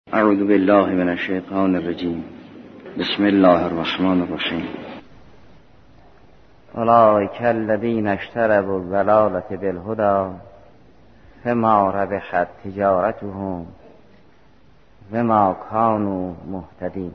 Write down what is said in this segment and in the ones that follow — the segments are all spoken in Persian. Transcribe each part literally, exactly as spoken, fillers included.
اعوذ بالله من الشیطان الرجیم. بسم الله الرحمن الرحیم. اولئک الذین اشتروا الضلالة بالهدی فما ربحت تجارتهم وما كانوا مهتدین.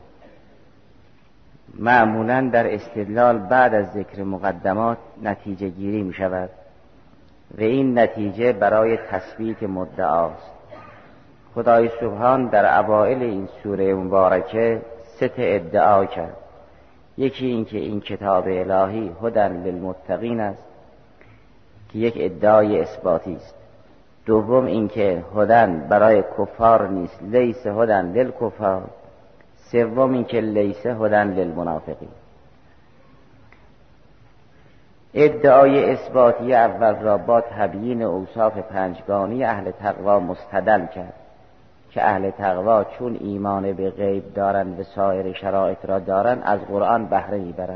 معمولا در استدلال بعد از ذکر مقدمات نتیجه گیری می شود و این نتیجه برای تثبیت مدعاست. خدای سبحان در اوائل این سوره مبارکه سه تا ادعا کرد. یکی این که این کتاب الهی هدی للمتقین است که یک ادعای اثباتی است. دوم این که هدی برای کفار نیست، لیس هدی للکفار. سوم این که لیس هدی للمنافقین. ادعای اثباتی اول را با تبیین اوصاف پنجگانی اهل تقوا مستدل کرد که اهل تقوا چون ایمان به غیب دارند و سایر شرایط را دارند از قرآن بهره میبرند.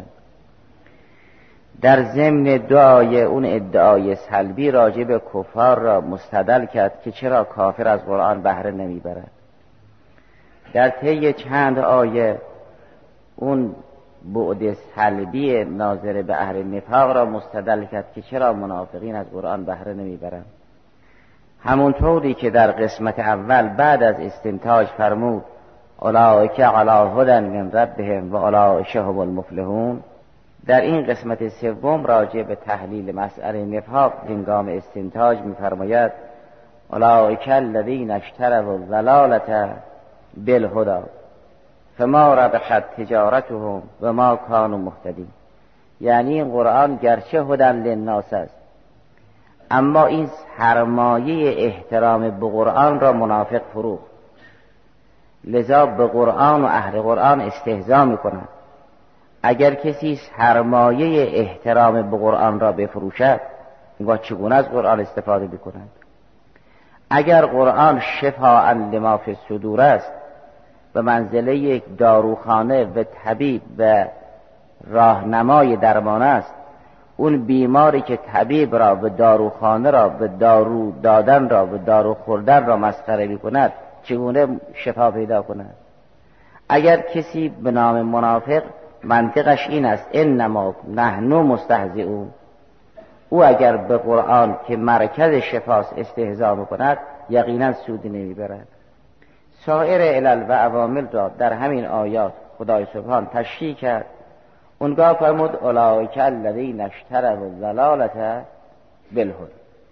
در ضمن دعای اون ادعای سلبی راجع به کفار را مستدل کرد که چرا کافر از قرآن بهره نمیبرد. در طی چند آیه اون بعد سلبی ناظر به اهل نفاق را مستدل کرد که چرا منافقین از قرآن بهره نمیبرند. همونطوری که در قسمت اول بعد از استنتاج فرمود اولئک علی هدی من ربهم و اولئک هم المفلحون، در این قسمت سوم راجع به تحلیل مسئله نفاق هنگام استنتاج می‌فرماید اولئک الذین اشتروا الضلالة بالهدی فما ربحت تجارتهم و ما كانوا مهتدین. یعنی این قرآن گرچه هدی للناس است اما این سرمایه احترام به قرآن را منافق فروخت، لذا به قرآن و اهل قرآن استهزا می‌کند. اگر کسی سرمایه احترام به قرآن را بفروشد و چگونه از قرآن استفاده بکند؟ اگر قرآن شفاء لما فی الصدور است به منزله یک داروخانه و طبیب و راهنمای درمان است، اون بیماری که طبیب را و داروخانه را و دارو دادن را و دارو خوردن را مسخره می کند چگونه شفا پیدا کند؟ اگر کسی به نام منافق منطقش این است انما نحن مستهزئون، او اگر به قرآن که مرکز شفاست استهزا می کند یقینا سودی نمی برد. سایر علل و عوامل را در همین آیات خدای سبحان تشریح کرد. اونگاه فرمود اولئک الذین اشتروا الضلالة بالهدی.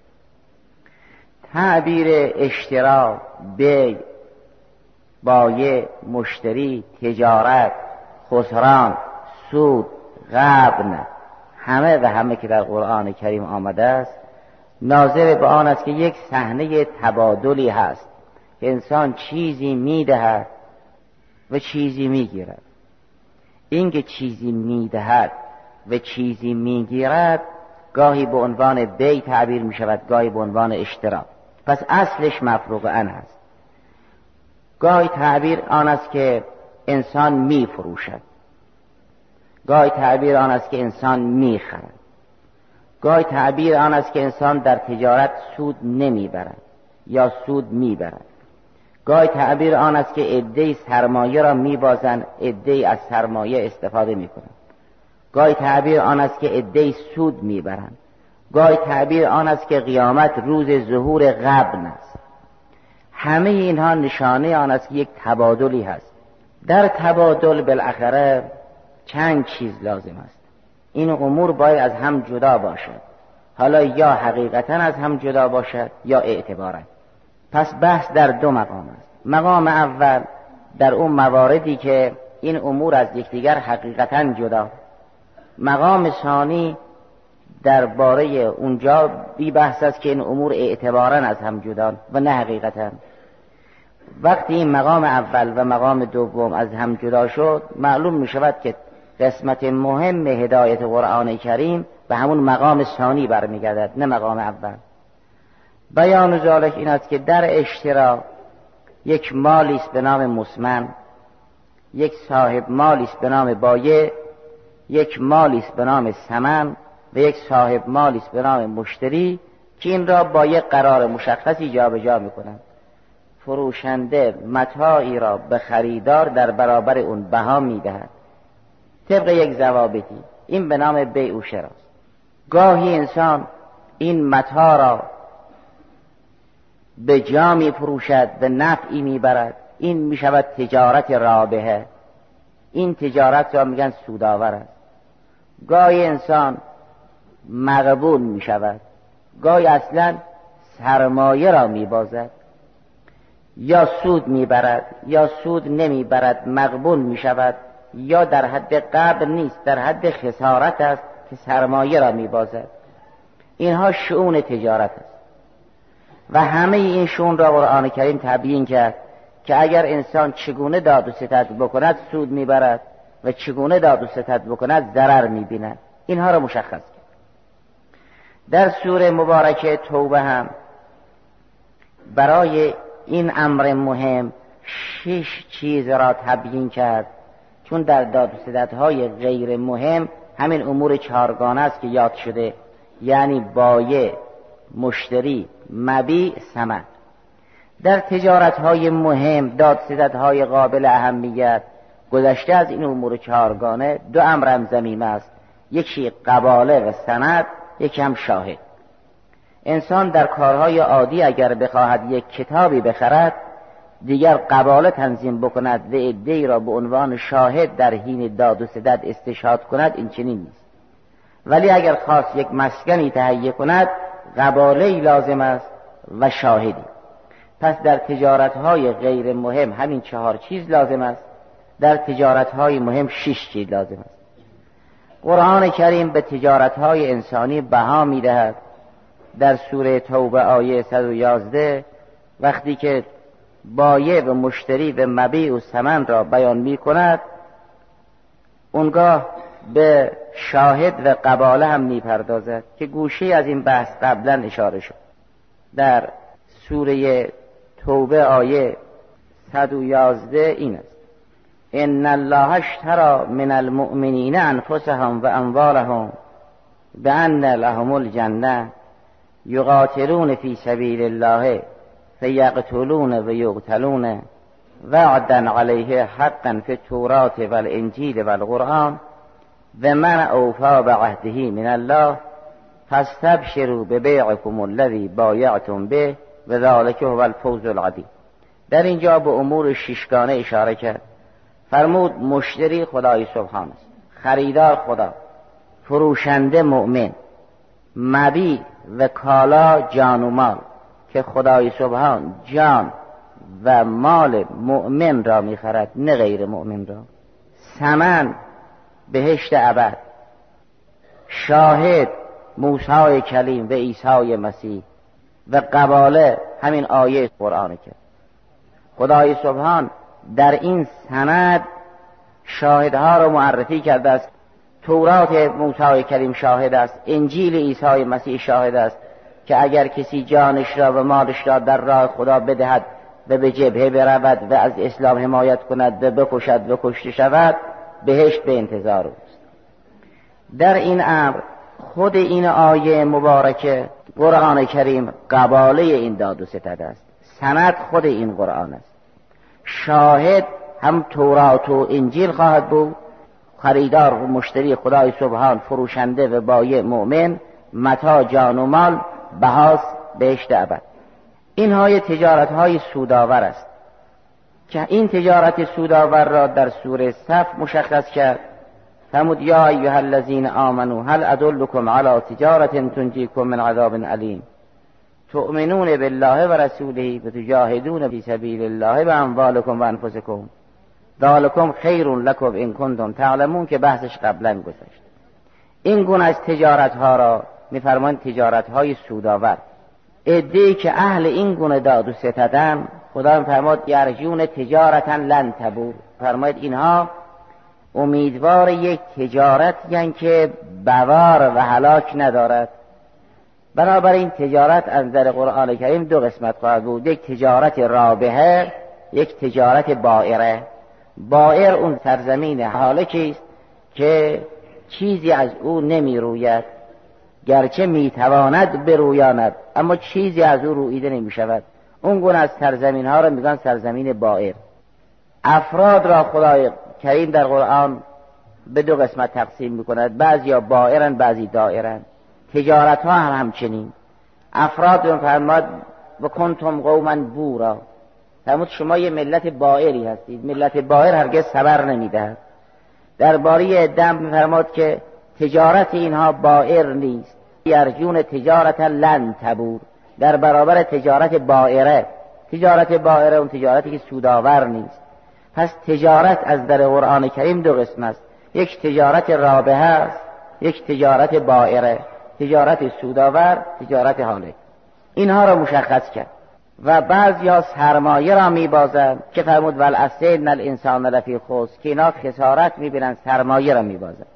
تعبیر اشترا، بیع، بایع، مشتری، تجارت، خسران، سود، غبن، همه و همه که در قرآن کریم آمده است ناظر به آن است که یک صحنه تبادلی هست که انسان چیزی میدهد و چیزی میگیرد. این که چیزی میدهد و چیزی میگیرد گاهی به عنوان بیع تعبیر می شود، گاهی به عنوان اشترا. پس اصلش مفروغ ان است. گاهی تعبیر آن است که انسان می فروشد، گاهی تعبیر آن است که انسان می خرد، گاهی تعبیر آن است که انسان در تجارت سود نمی برد یا سود می برد، گاهی تعبیر آن است که عده‌ای سرمایه را می‌بازند، عده‌ای از سرمایه استفاده می‌کنند، گاهی تعبیر آن است که عده‌ای سود می‌برند، گاهی تعبیر آن است که قیامت روز ظهور غبن است. همه اینها نشانه آن است که یک تبادلی هست. در تبادل بالاخره چند چیز لازم است. این امور باید از هم جدا باشد، حالا یا حقیقتاً از هم جدا باشد یا اعتباراً. پس بحث در دو مقام است. مقام اول در اون مواردی که این امور از یکدیگر حقیقتاً جدا. مقام ثانی درباره اونجا بی بحث است که این امور اعتباراً از هم جدا و نه حقیقتاً. وقتی این مقام اول و مقام دوم از هم جدا شد معلوم می شود که قسمت مهم هدایت قرآن کریم به همون مقام ثانی برمیگردد نه مقام اول. بیان ذالک این است که در اشترا یک مالی است به نام مسمن، یک صاحب مالی است به نام بایع، یک مالی است به نام ثمن و یک صاحب مالی است به نام مشتری که این را با یک قرار مشخصی جابجا می‌کنند. فروشنده متاعی را به خریدار در برابر اون بها میدهد طبق یک ضوابطی، این به نام بیع و شراست. گاهی انسان این متاع را به جا می فروشد، به نفعی می برد، این می شود تجارت رابحه، این تجارت را میگن سودآور است. گاهی انسان مغبون می شود، گاهی اصلا سرمایه را می بازد، یا سود می برد یا سود نمی برد، مغبون می شود، یا در حد قبل نیست، در حد خسارت است که سرمایه را می بازد. اینها شؤون تجارت است و همه این شؤون را قرآن کریم تبیین کرد که اگر انسان چگونه داد و ستد بکند سود می برد و چگونه داد و ستد بکند ضرر می بیند. اینها را مشخص کرد. در سوره مبارکه توبه هم برای این امر مهم شش چیز را تبیین کرد، چون در داد و ستدهای غیر مهم همین امور چهارگانه است که یاد شده، یعنی بایع، مشتری، مبیع، ثمن. در تجارتهای مهم، داد ستدهای قابل اهمیت، گذشته از این امور چهارگانه دو امرم ضمیمه است، یکی قباله و سند، یکی هم شاهد. انسان در کارهای عادی اگر بخواهد یک کتابی بخرد، دیگر قباله تنظیم بکند و عده‌ای را به عنوان شاهد در حین داد و ستد استشهاد کند، این چنین نیست. ولی اگر خواست یک مسکنی تهیه کند، قباله‌ای لازم است و شاهدی. پس در تجارت‌های غیر مهم همین چهار چیز لازم است، در تجارت‌های مهم شش چیز لازم است. قرآن کریم به تجارت‌های انسانی بها می‌دهد. در سوره توبه آیه صد و یازده وقتی که بایع و مشتری و مبیع و ثمن را بیان می‌کند، اونگاه به شاهد و قباله هم می‌پردازد که گوشه از این بحث قبلا اشاره شد. در سوره توبه آیه صد و یازده این است: ان الله اشتری من المؤمنین انفسهم و اموالهم بان لهم الجنه یقاتلون فی سبیل الله فیقتلون و یقتلون وعدا علیه حقا فی التوراة والانجیل والقرآن و من اوفی بعهده من الله فاستبشروا ببیعکم الذی بایعتم به و ذلک هو الفوز العظیم. در اینجا به امور ششگانه اشاره کرد. فرمود مشتری خدای سبحان است، خریدار خدا، فروشنده مؤمن، مبیع و کالا جان و مال که خدای سبحان جان و مال مؤمن را می‌خرد نه غیر مؤمن را، ثمن بهشت ابد، شاهد موسی کلیم و عیسی مسیح و قباله همین آیه قرآن کرد. خدای سبحان در این سند شاهدها را معرفی کرده است. تورات موسی کلیم شاهد است، انجیل عیسی مسیح شاهد است که اگر کسی جانش را و مالش را در راه خدا بدهد و به جبهه برود و از اسلام حمایت کند و بکشد و کشته شود، بهشت به انتظار اوست. در این امر خود این آیه مبارکه قرآن کریم قباله این داد و ستد است، سند خود این قرآن است، شاهد هم تورات و انجیل خواهد بود، خریدار و مشتری خدای سبحان، فروشنده و بایع مؤمن، متاع جان و مال، بهاس بهشت ابد. اینها تجارت های سودآور است که این تجارت سودآور را در سوره صف مشخص کرد. فرمود یا ایها الذین آمنوا هل ادلکم علی تجارة تنجیکم من عذاب علیم تؤمنون بالله و رسوله و تجاهدون فی سبیل الله باموالکم و انفسکم ذلکم خیر لکم ان کنتم تعلمون که بحثش قبلا گذشت. این گونه از تجارت ها را میفرمایند تجارت های سودآور. عده‌ای که اهل این گونه داد و ستدن، خدا میفرماد یرجون تجارتا لن تبور، فرماید اینها امیدوار یک تجارت یعنی که بوار و هلاک ندارد. بنابراین تجارت از نظر قرآن کریم دو قسمت خواهد بود، یک تجارت رابحه، یک تجارت بائره. بائر اون سرزمین هالکی است که چیزی از او نمی روید، گرچه می تواند برویاند اما چیزی از او رویده نمی شود. اون گونه از سرزمین ها رو میگن سرزمین بائر. افراد را خدای کریم در قرآن به دو قسمت تقسیم میکند، بعضی ها بائرن بعضی دائرن. تجارت ها هم همچنین. افراد رو فرماد و کنتم قوما بورا، فرمود شما یه ملت بائری هستید. ملت بائر هرگز صبر نمیدهد. درباره دم میفرماد که تجارت اینها بائر نیست، یرجون تجارت لن تبور، در برابر تجارت بائره. تجارت بائره اون تجارتی که سودآور نیست. پس تجارت از در قرآن کریم دو قسم است، یک تجارت رابحه است، یک تجارت بائره، تجارت سودآور، تجارت هالک. اینها را مشخص کرد. و بعضی ها سرمایه را میبازند که فرمود والعصر ان الانسان لفی خسر، که اینا خسارت میبینند، سرمایه را میبازند.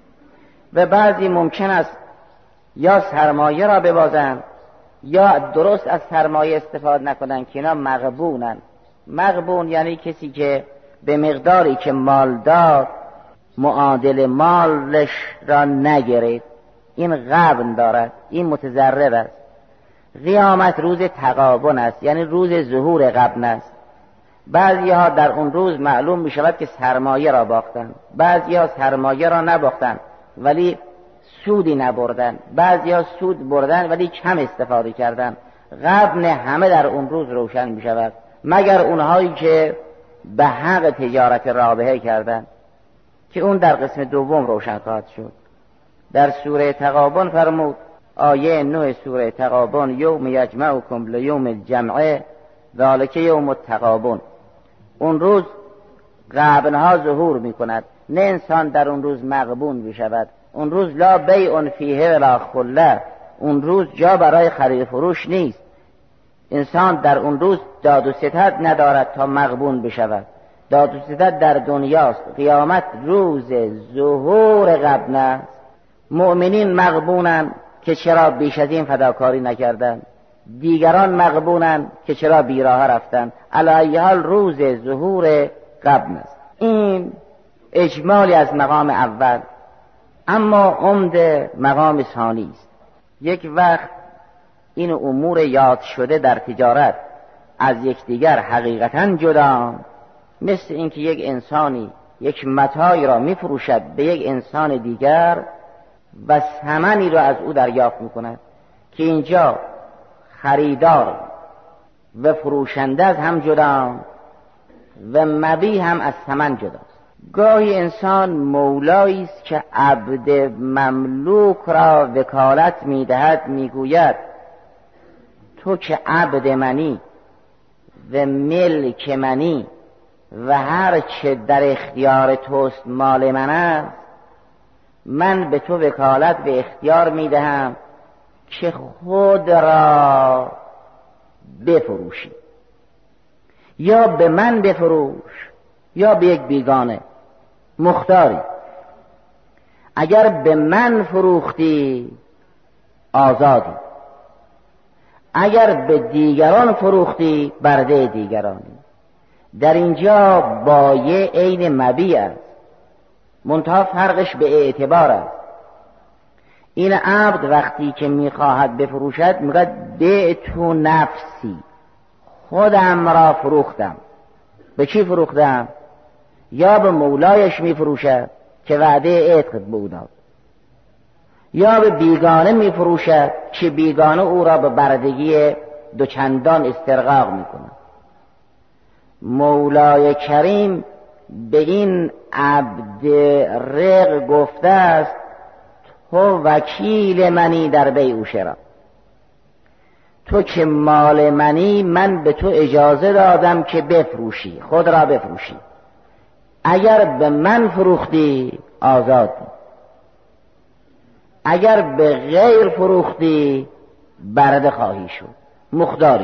و بعضی ممکن است یا سرمایه را ببازند یا درست از سرمایه استفاده نکنند که اینا مغبونن. مغبون یعنی کسی که به مقداری که مال داد معادل مالش را نگرفت، این غبن دارد، این متضرر است. قیامت روز تغابن است، یعنی روز ظهور غبن است. بعضی ها در اون روز معلوم می شود که سرمایه را باختند، بعضی ها سرمایه را نباختند ولی سودی نبردند، بعضی ها سود بردند ولی کم استفاده کردند. غبن همه در اون روز روشن می شود، مگر اونهایی که به حق تجارت رابحه کردند که اون در قسم دوم روشن خواهد شد. در سوره تغابن فرمود، آیه نه سوره تغابن، یوم یجمعکم لیوم الجمع ذالک یوم التغابن. اون روز غبنها ظهور می کند، نه انسان در اون روز مغبون می شود. اون روز لا بیع فیه ولا خله، اون روز جا برای خرید فروش نیست. انسان در اون روز داد و ستد ندارد تا مغبون بشود. داد و ستد در دنیاست. قیامت روز ظهور غبن است. مؤمنین مغبونن که چرا بیش از این فداکاری نکردن، دیگران مغبونن که چرا بیراه رفتن. علی ای حال روز ظهور غبن است. این اجمالی از مقام اول. اما عمده مقام ثانی است. یک وقت این امور یاد شده در تجارت از یکدیگر حقیقتا جدا، مثل اینکه یک انسانی یک متاعی را میفروشد به یک انسان دیگر و ثمنی را از او دریافت میکند، که اینجا خریدار و فروشنده از هم جدا و مبیع هم از ثمن جداست. گاهی انسان مولایی است که عبد مملوک را وکالت میدهد، میگوید تو که عبد منی و ملک منی و هر چه در اختیار توست مال من است، من به تو وکالت به اختیار میدهم که خود را بفروشی، یا به من بفروش یا به یک بیگانه، مختاری. اگر به من فروختی آزادی، اگر به دیگران فروختی برده دیگرانی. در اینجا بایع عین مبیع است، منتها فرقش به اعتبار است. این عبد وقتی که میخواهد بفروشد میگوید بعتو نفسی، خودم را فروختم. به چی فروختم؟ یا به مولایش میفروشد که وعده عتق به او داد، یا به بیگانه میفروشد که بیگانه او را به بردگی دوچندان استرقاق میکند. مولای کریم به این عبد رق گفته است تو وکیل منی در بیع و شرا، تو که مال منی، من به تو اجازه دادم که بفروشی، خود را بفروشی. اگر به من فروختی آزادی، اگر به غیر فروختی برده خواهی شد، مختاری.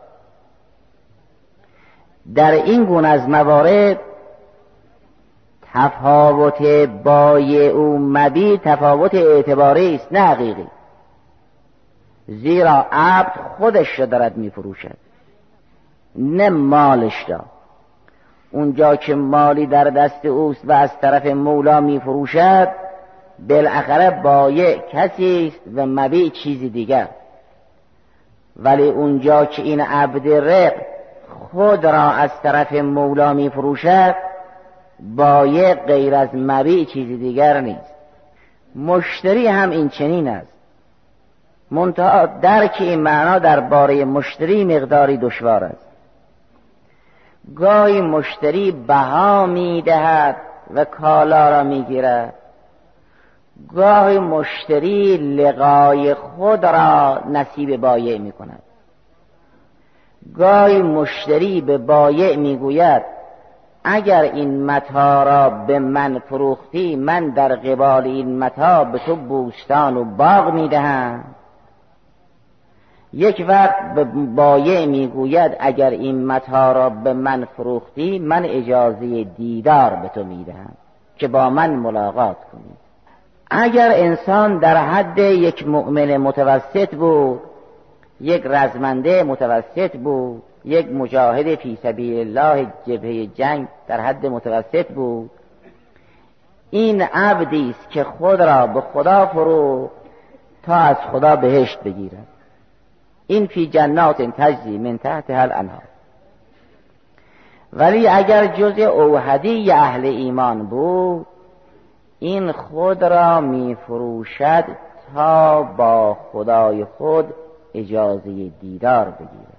در این گونه از موارد تفاوت بایع و مبیع تفاوت اعتباری است، نه حقیقی. زیرا عبد خودش را دارد می فروشد، نه مالش را. اونجا که مالی در دست اوست و از طرف مولا می فروشد، بالاخره بایع کسی است و مبیع چیزی دیگر. ولی اونجا که این عبد رق خود را از طرف مولا می فروشد، بایع غیر از مبیع چیزی دیگر نیست. مشتری هم این چنین است، منتها درک این معنا درباره مشتری مقداری دشوار است. گاهی مشتری بها می دهد و کالا را می گیرد، گاهی مشتری لقای خود را نصیب بایع می کند. گاهی مشتری به بایع می گوید اگر این متاع را به من فروختی، من در قبال این متاع به تو بوستان و باغ می دهم. یک وقت به بایع می گوید اگر این متاع را به من فروختی، من اجازه دیدار به تو می دهم که با من ملاقات کنی. اگر انسان در حد یک مؤمن متوسط بود، یک رزمنده متوسط بود، یک مجاهد فی سبیل الله جبهه جنگ در حد متوسط بود، این عبدی است که خود را به خدا فروخت تا از خدا بهشت بگیرد. این فی جنات تجری من تحتها الانهار. ولی اگر جزء اوحدی اهل ایمان بود، این خود را می فروشد تا با خدای خود اجازه دیدار بگیرد.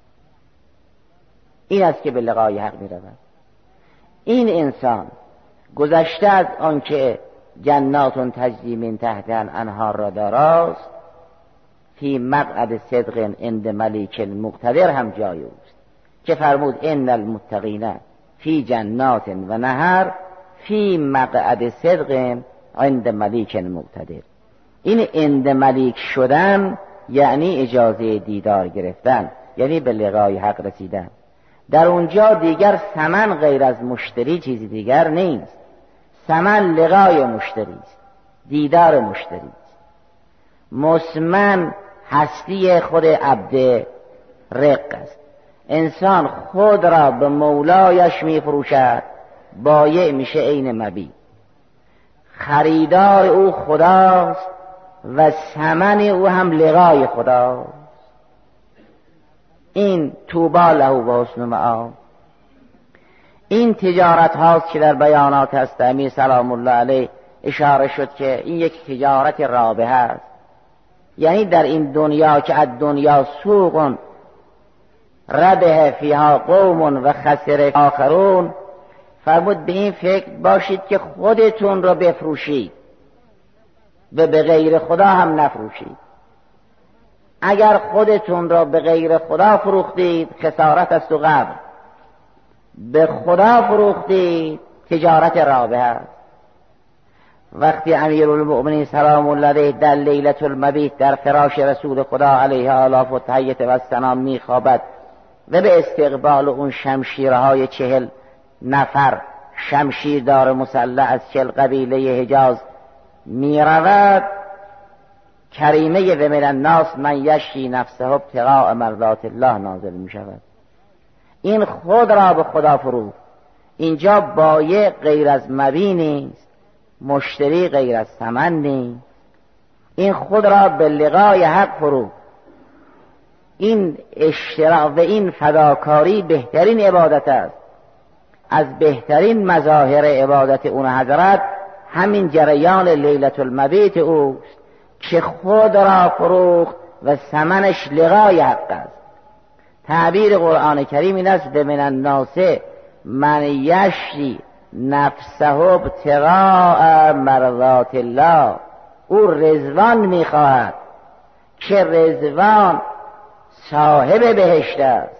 این است که به لقای حق می رود. این انسان گذشته از آنکه جنات تجری من تحتها الانهار را داراست، فی مقعد صدق عند ملیک مقتدر هم جای اوست که فرمود ان المتقین فی جنات و نهر فی مقعد صدق عند ملیک مقتدر. این عند ملیک شدن یعنی اجازه دیدار گرفتن، یعنی به لقای حق رسیدن. در اونجا دیگر ثمن غیر از مشتری چیزی دیگر نیست. ثمن لقای مشتری است، دیدار مشتری است. مسمن هستی خود عبد رق است. انسان خود را به مولایش می فروشد، بایع میشه عین مبیع. خریدار او خداست و ثمن او هم لقای خداست. این طوبی له و حسن مآب. این تجارت هاست که در بیانات هست امیر سلام الله علیه اشاره شد که این یک تجارت رابحه است. یعنی در این دنیا که از دنیا سوق ربح فیها قوم و خسر آخرون، فرمود به این فکر باشید که خودتون را بفروشید و به غیر خدا هم نفروشید. اگر خودتون را به غیر خدا فروختید خسارت است و غبن، به خدا فروختید تجارت رابحه است. وقتی امیرالمؤمنین سلام الله علیه در لیلة المبیت در فراش رسول خدا علیه آلاف و تحیت و السلام میخوابد و به استقبال اون شمشیرهای چهل نفر شمشیردار مسلح از چهل قبیله حجاز میرود، کریمه و من الناس من یشری نفسه ابتغاء مرضات الله نازل میشود. این خود را به خدا فروخت. اینجا بایع غیر از مبیع نیست، مشتری غیر از ثمن نیست. این خود را به لقای حق فروخت. این اشتراک و این فداکاری بهترین عبادت است. از بهترین مظاهر عبادت اون حضرت همین جریان لیلة المبیت اوست که خود را فروخت و ثمنش لقای حق است. تعبیر قرآن کریم این است: من الناس من یشری نفسه ابتغاء مرضات الله. او رضوان میخواهد که رضوان صاحب بهشت است.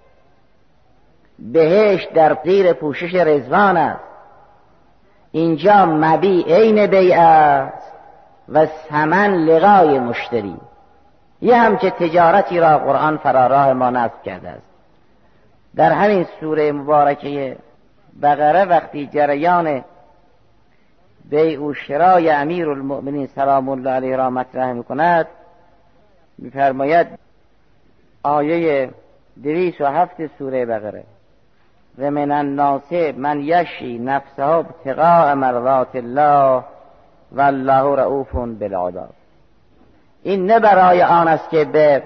بهشت در زیر پوشش رضوان است. اینجا مبیع عین بیع است و ثمن لقای مشتری. یه همچه تجارتی را قرآن فراراه ما نصب کرده است. در همین سوره مبارکه بقره وقتی جریان بیع و شرای امیرالمؤمنین سلام الله علیه را مطرح میکند، میفرماید آیه دویست و هفت سوره بقره: و من الناس من یشری نفسه ابتغاء مرضات الله والله رؤوف بالعباد. این نه برای آن است که به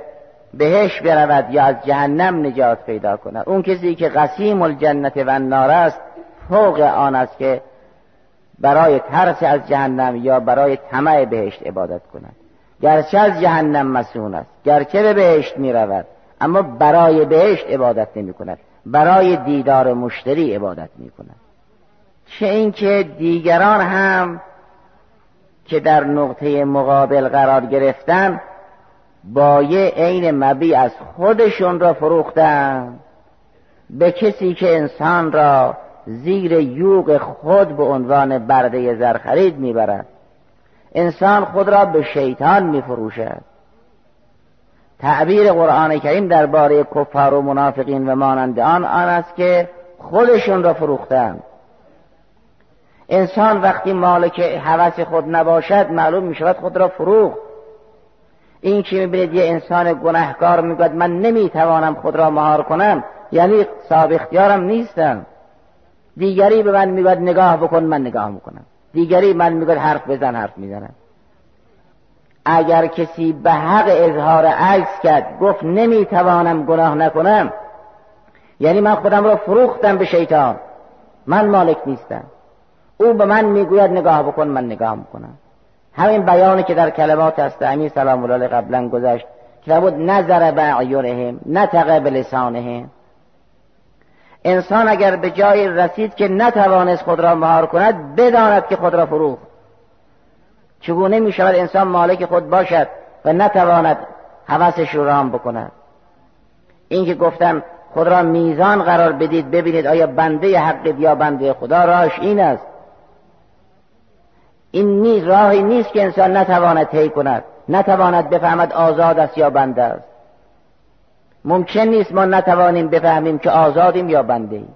بهشت برود یا از جهنم نجات پیدا کند. اون کسی که قسیم الجنت و النار است فوق آن است که برای ترس از جهنم یا برای طمع بهشت عبادت کند. گرچه از جهنم مسئول است، گرچه به بهشت می رود، اما برای بهشت عبادت نمی کند، برای دیدار مشتری عبادت می کند. چه اینکه دیگران هم که در نقطه مقابل قرار گرفتن بایع عین مبیع از خودشون را فروختن به کسی که انسان را زیر یوغ خود به عنوان برده زر خرید میبرد. انسان خود را به شیطان میفروشد. تعبیر قرآن کریم درباره کفار و منافقین و مانند آن آن است که خودشون را فروختند. انسان وقتی مالک هوس خود نباشد معلوم میشود خود را فروخت. این که میبینید یه انسان گناهکار میگوید من نمیتوانم خود را مهار کنم، یعنی صاحب اختیارم نیستم. دیگری به من میگوید نگاه بکن، من نگاه میکنم. دیگری من میگوید حرف بزن، حرف میزنم. اگر کسی به حق اظهار عجز کرد گفت نمیتوانم گناه نکنم، یعنی من خودم را فروختم به شیطان، من مالک نیستم. او به من میگوید نگاه بکن، من نگاه میکنم. همین بیانی که در کلمات است امیر سلام الله علیه قبلا گذاشت که بود نظر باعیونهم نطق بلسانهم. انسان اگر به جای رسید که نتوانست خود را مهار کند بداند که خود را فروخت. چگونه می شود انسان مالک خود باشد و نتواند هوسش رو رام بکند؟ این که گفتم خود را میزان قرار بدید ببینید آیا بنده حقید یا بنده خدا، راهش این است. این نیز راهی نیست که انسان نتواند طی کند، نتواند بفهمد آزاد است یا بنده است. ممکن نیست ما نتوانیم بفهمیم که آزادیم یا بنده ایم.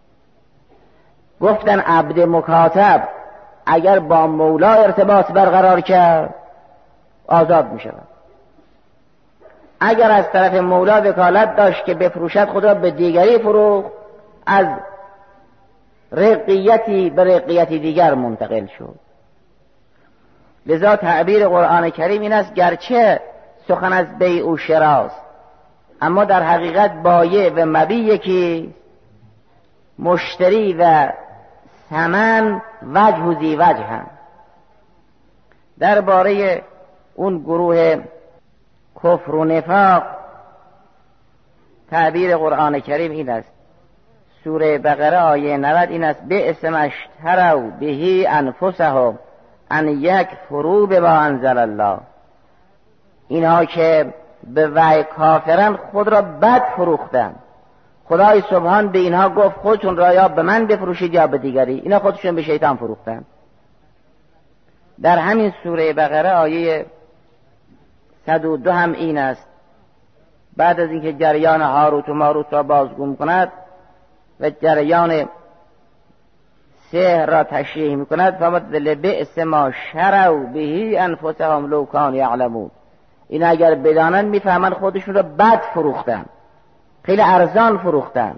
گفتن عبد مکاتب اگر با مولا ارتباط برقرار کرد آزاد می شود. اگر از طرف مولا وکالت داشت که بفروشد خود را به دیگری فروخت، از رقیتی به رقیتی دیگر منتقل شد. لذا تعبیر قرآن کریم این است گرچه سخن از بیع و شراست، اما در حقیقت بایع و مبیع یکی، مشتری و ثمن وجه و ذی وجه هم. درباره اون گروه کفر و نفاق تعبیر قرآن کریم این است. سوره بقره آیه نود این است بئس ما اشتروا به انفسهم ان یکفروا بما انزل الله. اینها که به وحی کافرن خود را بد فروختن. خدای سبحان به اینها گفت خودتون را یا به من بفروشید یا به دیگری. اینا خودشون به شیطان فروختن. در همین سوره بقره آیه صد و دو هم این است. بعد از اینکه جریان هاروت و ماروت را بازگو کند و جریان سحر را تشریح میکند فرمود لبئس ما شروا به انفسهم لو کانوا یعلمون. این اگر بدانن میفهمن خودشون را بد فروختن، خیلی ارزان فروختن.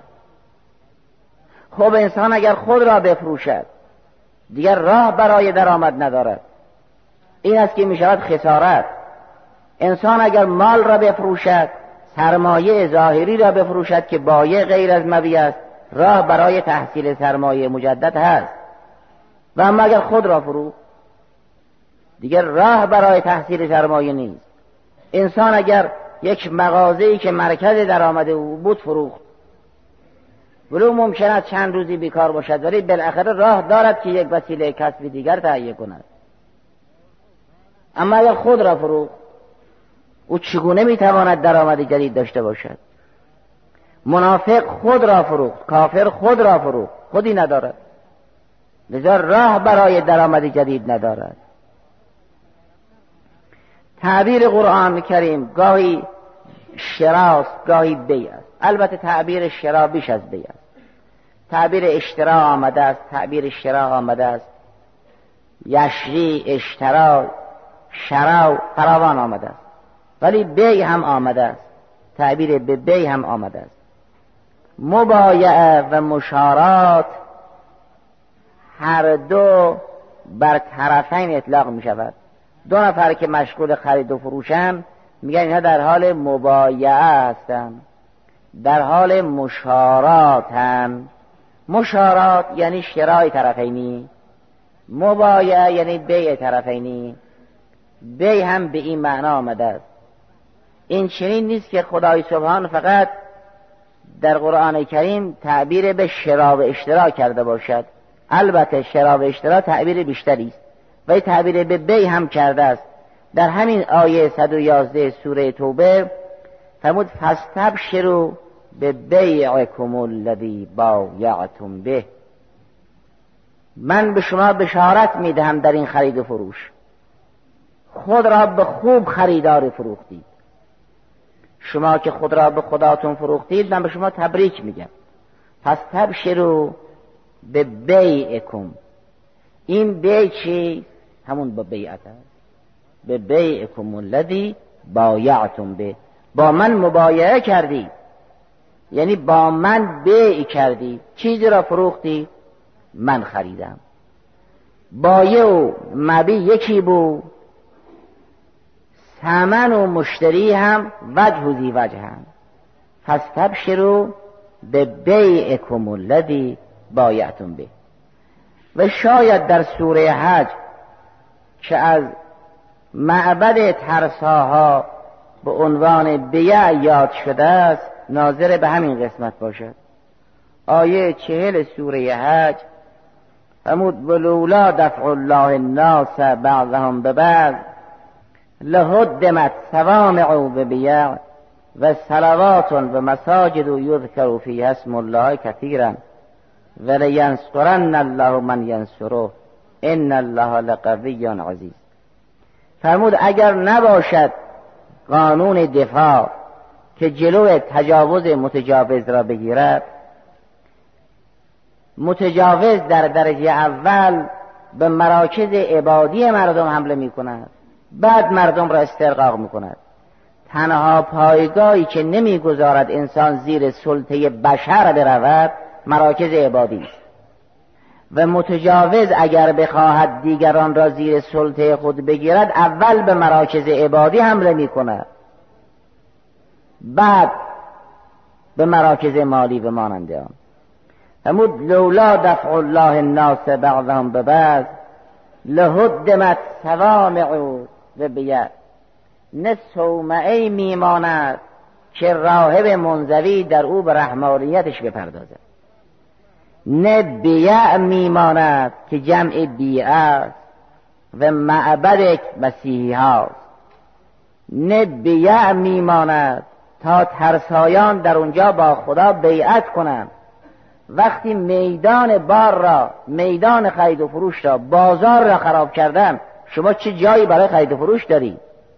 خب انسان اگر خود را بفروشد دیگر راه برای درآمد ندارد. این است که میشود خسارت. انسان اگر مال را بفروشد، سرمایه ظاهری را بفروشد که بایع غیر از مبیع است، راه برای تحصیل سرمایه مجدد هست. و اما اگر خود را فروخت دیگر راه برای تحصیل سرمایه نیست. انسان اگر یک مغازه‌ای که مرکز درآمد او بود فروخت، ولو ممکن است چند روزی بیکار باشد ولی بالاخره راه دارد که یک وسیله کسب دیگر تهیه کند. اما اگر خود را فروخت او چگونه میتواند درآمد جدید داشته باشد؟ منافق خود را فروخت، کافر خود را فروخت، خودی ندارد، لذا راه برای درآمد جدید ندارد. تعبیر قرآن کریم گاهی شراست گاهی بیع است. البته تعبیر شرا بیش از بیع است. تعبیر اشترا آمده است، تعبیر شرا آمده است، یشری، اشترا، شرا فراوان آمده است، ولی بیع هم آمده است. تعبیر به بیع هم آمده است. مبایعه و مشارات هر دو بر طرفین اطلاق می شود. دو نفر که مشغول خرید و فروشن میگن اینها در حال مبایعه هستن، در حال مشاراتن. مشارات یعنی شرای طرفینی، مبایعه یعنی بیع طرفینی. بیع هم به این معنا آمده است. این چنین نیست که خدای سبحان فقط در قرآن کریم تعبیر به شرا و اشترا کرده باشد. البته شرا و اشترا تعبیر بیشتری است و این تعبیر به بیع هم کرده است. در همین آیه صد و یازده سوره توبه فرمود فاستبشروا ببیعکم الذی بایعتم به. من به شما بشارت میدهم در این خرید و فروش، خود را به خوب خریدار فروختید. شما که خود را به خداتون فروختید، من به شما تبریک میگم. پس تبشروا به بیعکم. این بیع چی؟ همون با بیعت است. به بیعکم الذی بایعتم به. با من مبایعه کردی، یعنی با من بیع کردی. چیزی را فروختی؟ من خریدم. بایع و مبیع یکی بود، ثمن و مشتری هم وجه و ذی وجه هم. فاستبشروا به بیعکم الذی بایعتم به. و شاید در سوره حج که از معبد ترساها به عنوان بیع یاد شده است، ناظر به همین قسمت باشد. آیه چهل سوره حج فرمود ولولا دفع الله الناس بعضهم ببعض لهدمت صوامع و بیع و صلوات و مساجد یذکر فیها اسم الله کثیرا ولینصرن الله من ینصره ان الله لقوی عزیز. فرمود اگر نباشد قانون دفاع که جلو تجاوز متجاوز را بگیرد، متجاوز در درجه اول به مراکز عبادی مردم حمله می کند، بعد مردم را استرقاق می کند. تنها پایگاهی که نمی گذارد انسان زیر سلطه بشر برود مراکز عبادی است. و متجاوز اگر بخواهد دیگران را زیر سلطه خود بگیرد، اول به مراکز عبادی حمله می کند، بعد به مراکز مالی و مانند آن. فرمود لولا دفع الله الناس بعضهم ببعض لهدمت صوامع و بیع. نه صومعه میماند که راهب منزوی در او به رحمانیتش بپردازد، نه بیع میماند که جمع بیع است و معبد مسیحی هاست، نه بیع میماند تا ترسایان در اونجا با خدا بیعت کنند. وقتی میدان بار را، میدان خرید و فروش را، بازار را خراب کردن، شما چه جایی برای خرید و فروش داری؟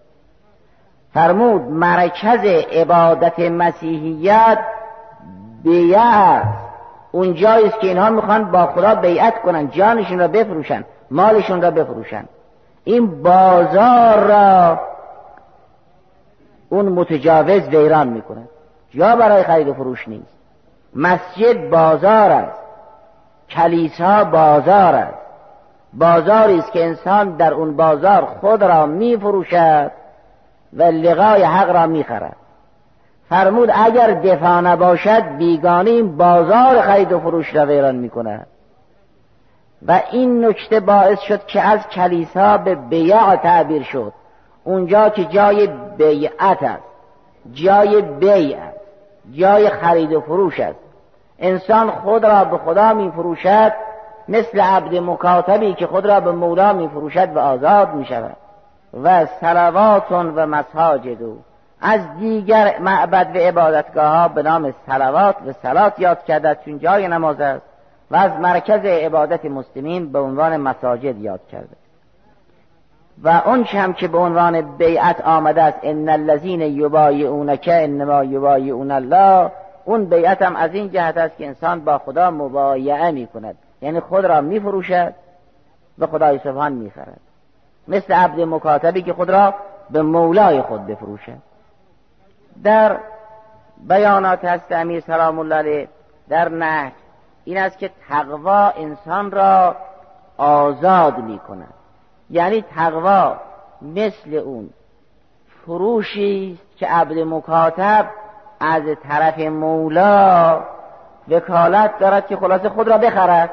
فرمود مرکز عبادت مسیحیت بیع است. اون جایی است که اینها میخوان با خدا بیعت کنن، جانشون را بفروشن، مالشون را بفروشن. این بازار را اون متجاوز ویران میکنه، جا برای خرید و فروش نیست. مسجد بازار است، کلیسا بازار است، بازاری است که انسان در اون بازار خود را میفروشد و لقای حق را میخرد. فرمود اگر دفاع نباشد بیگانه این بازار خرید و فروش را ویران میکند. و این نکته باعث شد که از کلیسا به بیع تعبیر شد، اونجا که جای بیعت است، جای بیع است، جای خرید و فروش است. انسان خود را به خدا می فروشد، مثل عبد مکاتبی که خود را به مولا می فروشد و آزاد می شود. و صلوات و مساجد، از دیگر معبد و عبادتگاه ها به نام صلوات و صلات یاد کرده چون جای نماز است، و از مرکز عبادت مسلمین به عنوان مساجد یاد کرده. و اون هم که به عنوان بیعت آمده است ان الذین یبایعونک انما یبایعون الله، اون بیعت هم از این جهت است که انسان با خدا مبایعه می کند، یعنی خود را می فروشد و خدای سبحان می خرد، مثل عبد مکاتبی که خود را به مولای خود بفروشد. در بیانات هست امیر سلام الله علیه در نهج این است که تقوا انسان را آزاد می کند. یعنی تقوا مثل اون فروشی که عبد مکاتب از طرف مولا وکالت دارد که خلاصه خود را بخرد،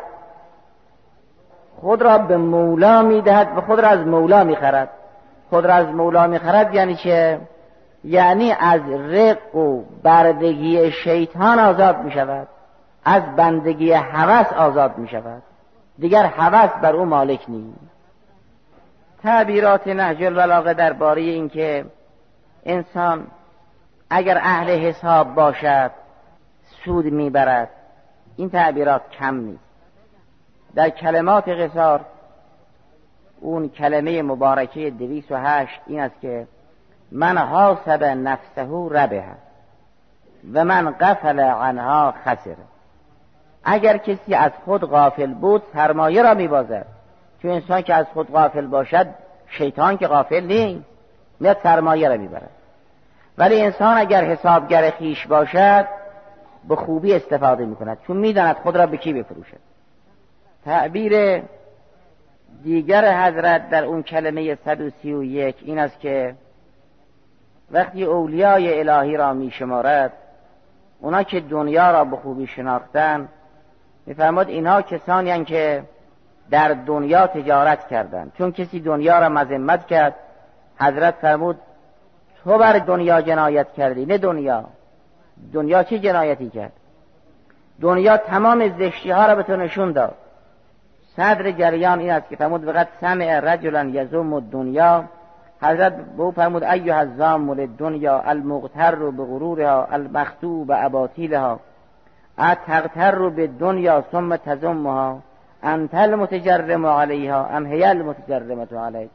خود را به مولا میدهد و خود را از مولا میخرد. خود را از مولا میخرد یعنی چه؟ یعنی از رق و بردگی شیطان آزاد میشود، از بندگی هوس آزاد میشود، دیگر هوس بر او مالک نیست. تعبیرات نهج البلاغه درباره این که انسان اگر اهل حساب باشد سود میبرد، این تعبیرات کم نیست. در کلمات قصار اون کلمه مبارکه دویست و هشت این است که من حاسب نفسه ربح و من غفل عنها خسر. اگر کسی از خود غافل بود سرمایه را میبازد، چون انسان که از خود غافل باشد شیطان که غافل نیست، میاد سرمایه را میبرد. ولی انسان اگر حسابگر خیش باشد به خوبی استفاده میکند، چون میداند خود را به کی بفروشد. تعبیر دیگر حضرت در اون کلمه صد و سی و یک این است که وقتی اولیای الهی را میشمارد، اونا که دنیا را به خوبی شناختن، میفرماد اینها کسانی هستند که در دنیا تجارت کردند. چون کسی دنیا را مذمت کرد، حضرت فرمود تو بر دنیا جنایت کردی، نه دنیا. دنیا چه جنایتی کرد؟ دنیا تمام زشتی ها را به تو نشون داد. صدر جریان این است که فرمود وقت سمع رجلا یزم الدنیا، حضرت به او فرمود ایها الزام للدنیا المغتر بغرورها المخدوع باباطیلها اتغتر بالدنیا ثم تذمها انت المتجرم علیها ام هی المتجرمه علیک.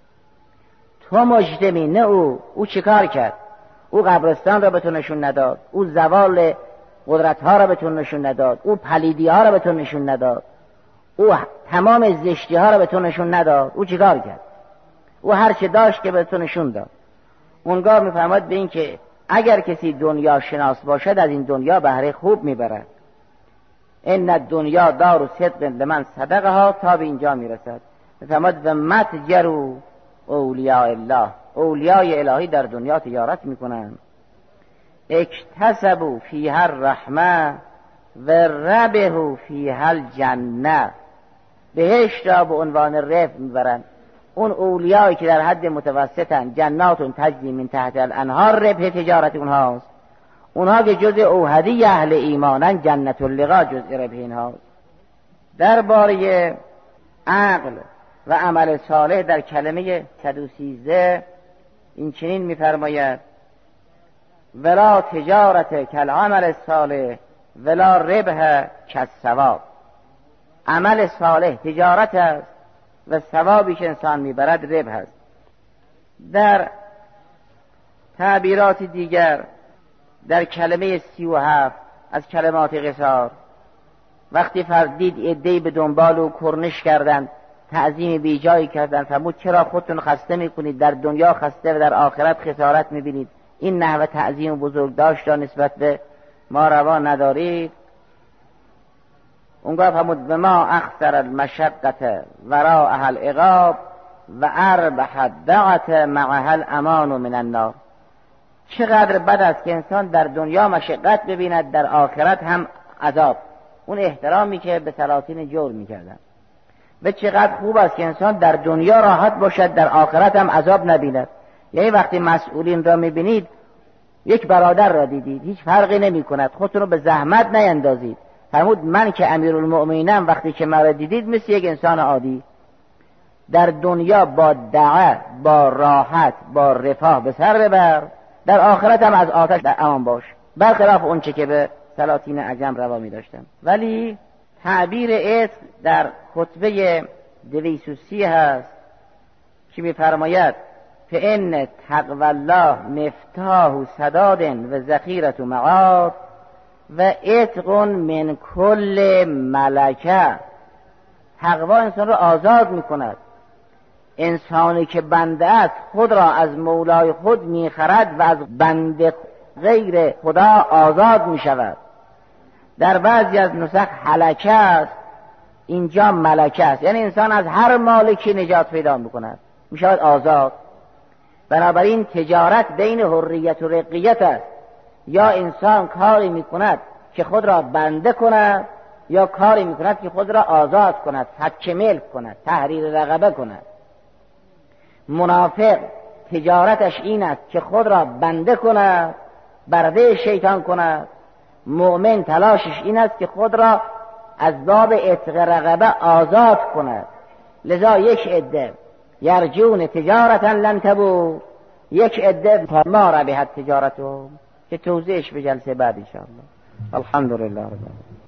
تو مجرمی نه او. او چیکار کرد؟ او قبرستان را به تو نشون نداد، او زوال قدرت ها را به تو نشون نداد، او پلیدی ها را به تو نشون نداد، او تمام زشتی ها را به تو نشون نداد. او چیکار کرد؟ او هر چه داشت که به تو نشون داد. اونگاه میفرماد به این که اگر کسی دنیا شناس باشد از این دنیا بهره خوب میبرد. ان الدنیا دار صدق لمن صدقها، تا به اینجا میرسد. میفرماد و متجر اولیاء الله، اولیای الهی در دنیا تجارت میکنند. اکتسبوا فیها الرحمه و ربحوا فیها الجنه، بهشت را به عنوان ربح میبرند. اون اولیایی که در حد متوسطن، جناتون تجری من تحت الانهار، ربح تجارت اونهاست. اونها که جز اوحدی اهل ایمانن، جنت اللقا جز ربح اینهاست. درباره عقل و عمل صالح در کلمه صد و سیزده این چنین میفرماید ولا تجارت کالعمل صالح ولا ربح کالثواب. عمل صالح تجارت است و ثوابی که انسان میبرد ربح است. در تعبیرات دیگر در کلمه سی و هفت از کلمات قصار وقتی فردید عده‌ای به دنبال و کرنش کردند، تعظیم بی جایی کردند، فرمود چرا خودتون خسته میکنید؟ در دنیا خسته و در آخرت خسارت میبینید. این نحوه تعظیم و بزرگداشت را نسبت به ما روا ندارید. اونگاه فرمود به ما اخسر المشقت وراء العقاب و اربح الدعت معها الامان من النار. چقدر بد است که انسان در دنیا مشقت ببیند، در آخرت هم عذاب. اون احترامی که به سلاطین جور میکردن. و چقدر خوب است که انسان در دنیا راحت باشد، در آخرت هم عذاب نبیند. یعنی وقتی مسئولین را میبینید، یک برادر را دیدید، هیچ فرقی نمی کند، خودتون رو به زحمت نیندازید. فرمود من که امیرالمؤمنینم، وقتی که مرا دیدید مثل یک انسان عادی در دنیا با دعه، با راحت، با رفاه به سر ببر، در آخرت هم از آتش در امان باش، برخلاف اون چه که به سلاطین عجم روا می داشتن. ولی تعبیر عتق در خطبه دویست و سی هست که می فرماید فإن تقوی الله مفتاح سداد و ذخیرة معاد و عتق من کل ملکه. تقوا انسان را آزاد می کند. انسانی که بنده است خود را از مولای خود می خرد و از بنده غیر خدا آزاد می شود. در بعضی از نسخ هلکه است، اینجا ملکه است، یعنی انسان از هر مالکی نجات پیدا می کند، می شود آزاد. بنابراین تجارت بین حریت و رقیت است، یا انسان کاری میکند که خود را بنده کند یا کاری میکند که خود را آزاد کند، فک ملک کند، تحریر رقبه کند. منافق تجارتش این است که خود را بنده کند، برده شیطان کند. مؤمن تلاشش این است که خود را از باب عتق رقبه آزاد کند. لذا یک عده یرجون تجارتا لن تبور، یک عده ما ربحت تجارتهم، که توضیحش به جلسه بعد ان شاء الله. الحمدلله رب العالمین.